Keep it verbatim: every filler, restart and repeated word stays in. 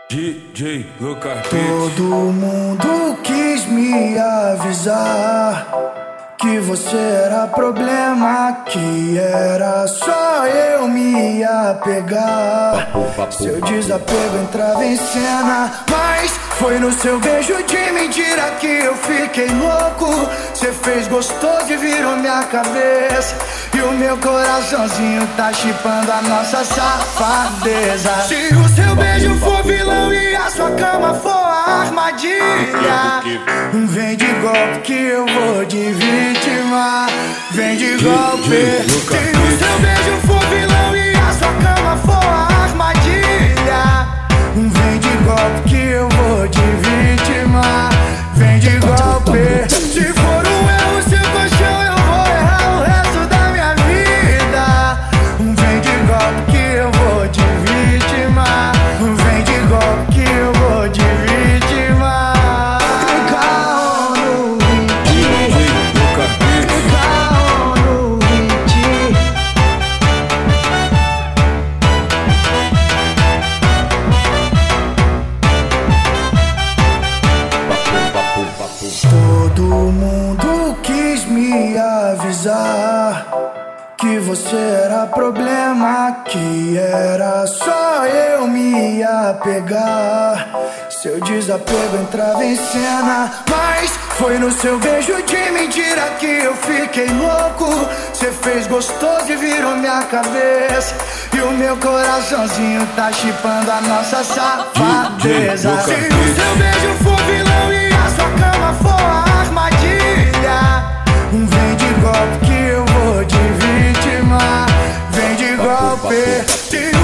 D J Lucas. Todo mundo quis me avisar que você era problema, que era só eu me apegar. Seu desapego entrava em cena, mas foi no seu beijo de mentira que eu fiquei louco. Cê fez gostoso e virou minha cabeça, e o meu coraçãozinho tá chipando a nossa safadeza. Se o seu beijo for vilão e a sua cama for a armadilha, vem de golpe que eu vou de vítima. Vem de golpe. Se o seu beijo for vilão e a sua cama for a armadilha, vem de golpe que eu vou de vítima. Vem de golpe. Se for um erro seu colchão, eu vou errar o resto da minha vida. Vem de golpe que eu vou de vítima. Vem de golpe que eu vou de vítima. Todo mundo quis me avisar que você era problema, que era só eu me apegar. Seu desapego entrava em cena, mas foi no seu beijo de mentira que eu fiquei louco. Cê fez gostoso e virou minha cabeça, e o meu coraçãozinho tá chipando a nossa safadeza. Se o seu beijo for vilão e a sua cama for a armadilha, vem de golpe que eu vou de vítima. Vem de golpe.